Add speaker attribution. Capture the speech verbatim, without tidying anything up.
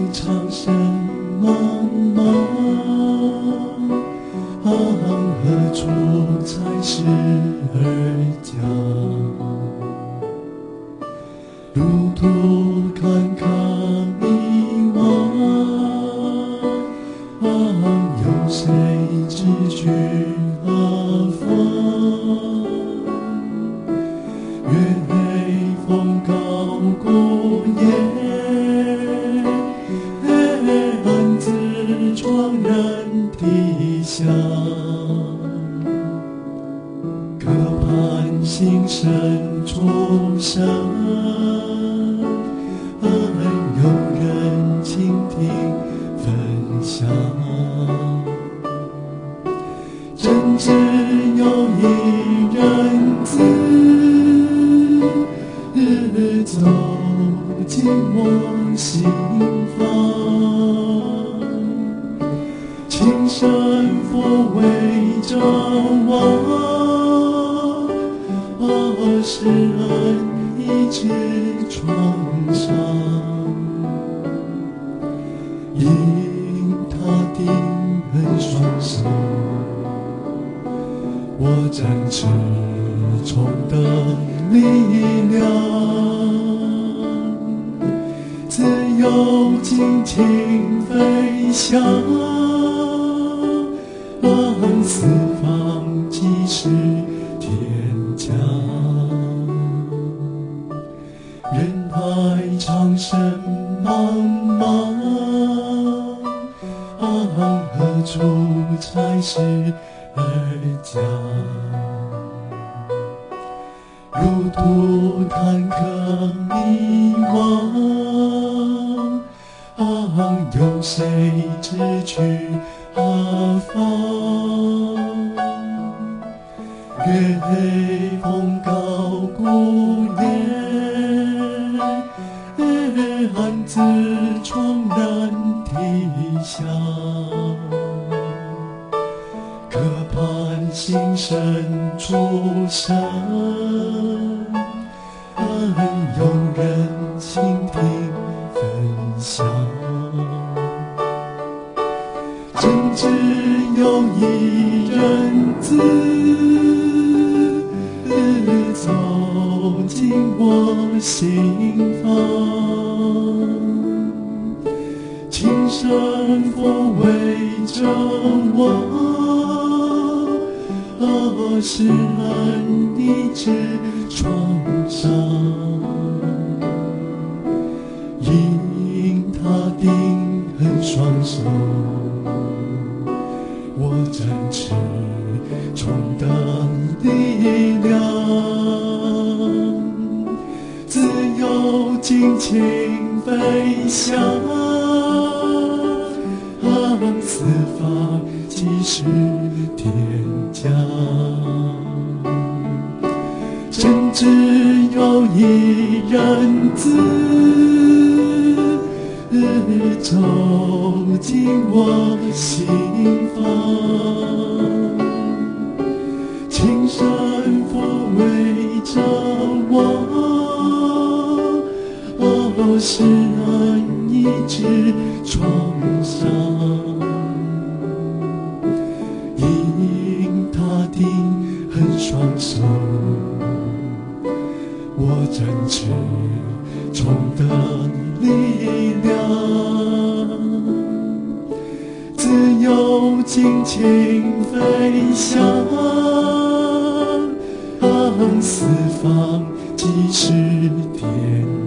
Speaker 1: 长生茫茫，何处才是儿家？路途坎坷迷惘，有谁知去何方？月黑风高过夜，暗自怆然啼响。可盼心声出声，有人倾听分享。真只有一人子走进我心房，轻声抚慰着我，是恩医治创伤，因他定恩双手，我展翅中的力量，自由尽情飞翔，四方即是天家。人海长生茫茫，何处才是儿家？路途坎坷迷惘，有谁知去何方？月黑风高古年，暗自怆然啼响。可盼心声出声，有人倾听分享。真只有一人子走进我心房，轻声抚慰着我，是恩医治创伤，因他定恩双手，我展翅中的力量，自由尽情飞翔，四方即是天家。真只有一人子走进我心房，轻声抚慰着我，是恩医治创伤，因他定恩双手，我展翅中的力量，自由尽情飞翔，四方即是天